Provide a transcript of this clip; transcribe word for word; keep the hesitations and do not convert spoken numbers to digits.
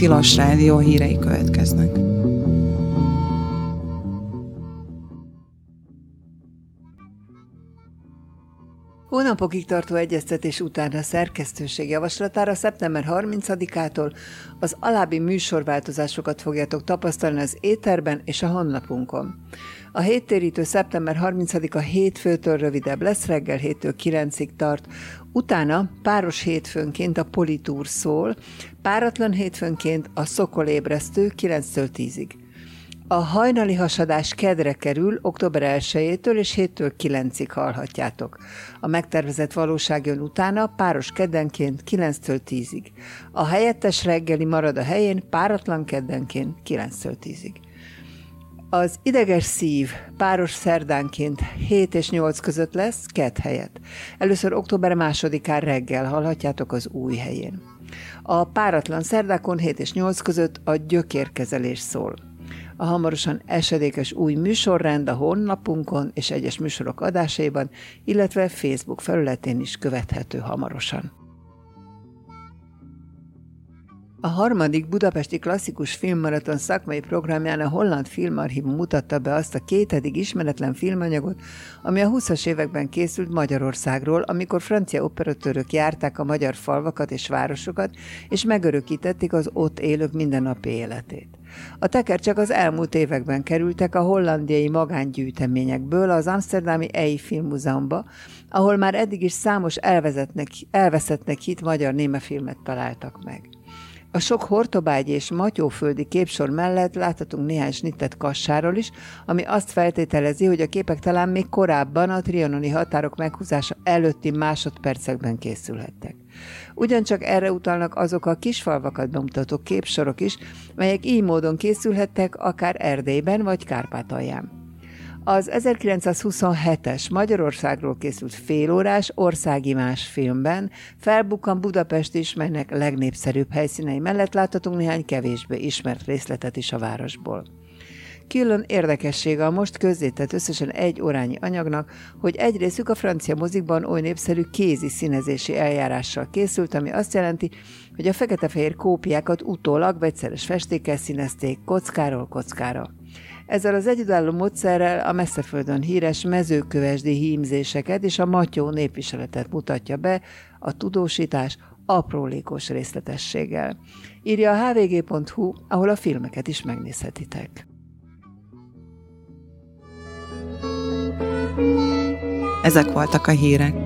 Tilos Rádió hírei következnek. Hónapokig tartó egyeztetés után a szerkesztőség javaslatára szeptember harmincadikától az alábbi műsorváltozásokat fogjátok tapasztalni az éterben és a honlapunkon. A héttérítő szeptember harmincadika hétfőtől rövidebb lesz, reggel héttől kilencig tart, utána páros hétfőnként a Politúr szól, páratlan hétfőnként a Szokolébresztő kilenctől tízig. A hajnali hasadás kedre kerül, október elsejétől és héttől kilencig hallhatjátok. A megtervezett valóság jön utána, páros keddenként kilenctől tízig. A helyettes reggeli marad a helyén, páratlan keddenként kilenctől tízig. Az ideges szív páros szerdánként hét és nyolc között lesz, kedd helyett. Először október másodikán reggel hallhatjátok az új helyén. A páratlan szerdákon hét és nyolc között a gyökérkezelés szól. A hamarosan esedékes új műsorrend a honlapunkon és egyes műsorok adásaiban, illetve Facebook felületén is követhető hamarosan. A harmadik budapesti klasszikus filmmaraton szakmai programján a Holland Filmarchívum mutatta be azt a két eddig ismeretlen filmanyagot, ami a húszas években készült Magyarországról, amikor francia operatőrök járták a magyar falvakat és városokat, és megörökítették az ott élők mindennapi életét. A tekercsek az elmúlt években kerültek a hollandiai magángyűjteményekből az amszterdami E I Filmmúzeumba, ahol már eddig is számos elveszettnek hit magyar némafilmet találtak meg. A sok hortobágyi és matyóföldi képsor mellett láthatunk néhány snittet Kassáról is, ami azt feltételezi, hogy a képek talán még korábban a trianoni határok meghúzása előtti másodpercekben készülhettek. Ugyancsak erre utalnak azok a kisfalvakat bemutató képsorok is, melyek így módon készülhettek akár Erdélyben vagy Kárpátalján. Az ezerkilencszázhuszonhetes Magyarországról készült félórás országimás filmben felbukkan Budapest is, melynek legnépszerűbb helyszínei mellett láthatunk néhány kevésbé ismert részletet is a városból. Külön érdekessége a most közzétett összesen egy órányi anyagnak, hogy egy részük a francia mozikban oly népszerű kézi színezési eljárással készült, ami azt jelenti, hogy a fekete-fehér kópiákat utólag vegyszeres festékkel színezték kockáról kockára. Ezzel az egyedülálló módszerrel a messzeföldön híres mezőkövesdi hímzéseket és a matyó népviseletet mutatja be a tudósítás aprólékos részletességgel. Írja a h v g pont h u, ahol a filmeket is megnézhetitek. Ezek voltak a hírek.